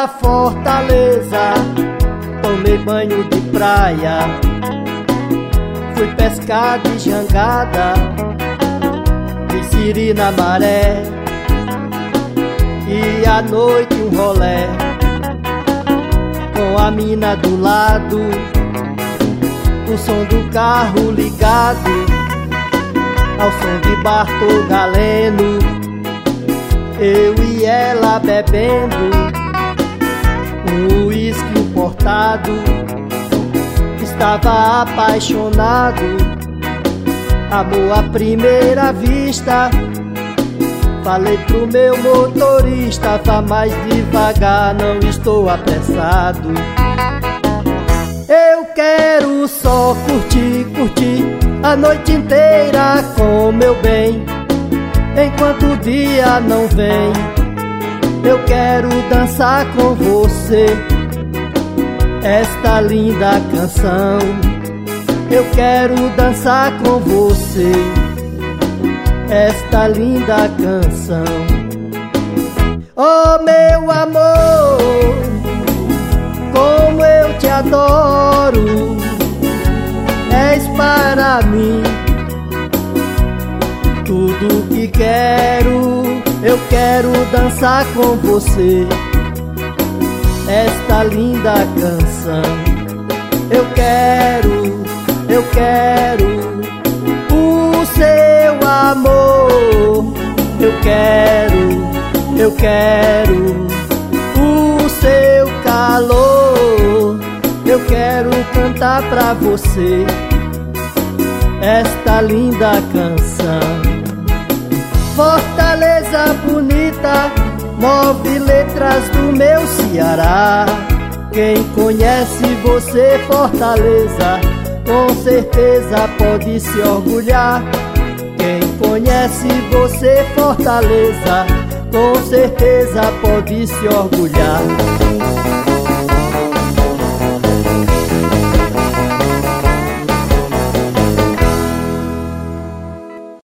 pra Fortaleza, tomei banho de praia, fui pescar de jangada, vi siri na maré, e à noite um rolé com a mina do lado, o som do carro ligado ao som de Bartol Galeno, eu e ela bebendo um uísque importado. Estava apaixonado, amor à primeira vista. Falei pro meu motorista, vá mais devagar, não estou apressado. Eu quero só curtir, curtir a noite inteira com meu bem, enquanto o dia não vem. Eu quero dançar com você esta linda canção. Eu quero dançar com você esta linda canção. Oh meu amor, como eu te adoro, és para mim tudo que quero. Eu quero dançar com você esta linda canção. Eu quero o seu amor. Eu quero o seu calor. Eu quero cantar pra você esta linda canção. Fortaleza bonita, 9 letras do meu Ceará. Quem conhece você, Fortaleza, com certeza pode se orgulhar. Quem conhece você, Fortaleza, com certeza pode se orgulhar.